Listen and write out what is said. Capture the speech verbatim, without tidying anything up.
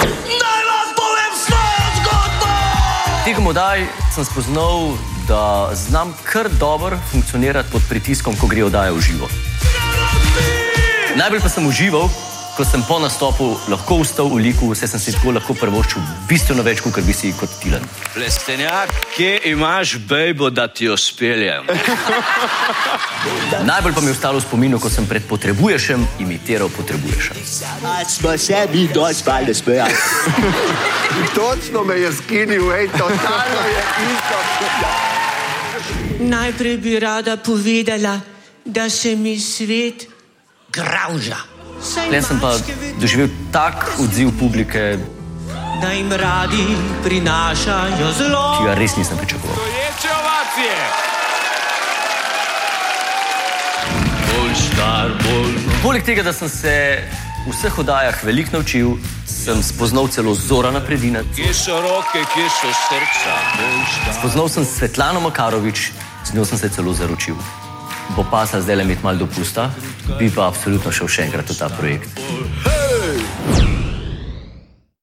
Naj vam povem svojo zgodbo! Tekom oddaj sem spoznal, da znam kar dobro funkcionirati pod pritiskom, ko gre oddaja v živo. Najbolj pa sem užival, ko sem po nastopu lahko vstal v liku, vse sem si tako lahko prvoščil bistveno več, kot bi si kot Tilen. Plestenjak, kje imaš bejbo, da ti jo speljem? Najbolj pa mi je ostalo v spominu, ko sem pred Potrebuješem imitiral Potrebuješem. Smo se mi dospali spet. Točno me je skinil, ej, totalno je isto. Najprej bi rada povedala, da se mi svet gravža. Tle sem pa doživel tak odziv publike, da jim radi prinašajo zlo, ki ga res nisem pričakoval. Doječe ovacije! Bolj star, bolj... Poleg tega, da sem se v vseh oddajah veliko naučil, sem spoznal celo Zorana Predina. Kje so roke, kje so srca? Bolj star... Spoznal sem Svetlano Makarovič, z njo sem se celo zaročil. Bo pasal zdaj le imeti malo dopusta, bi pa absolutno šel še enkrat v ta projekt. Hej!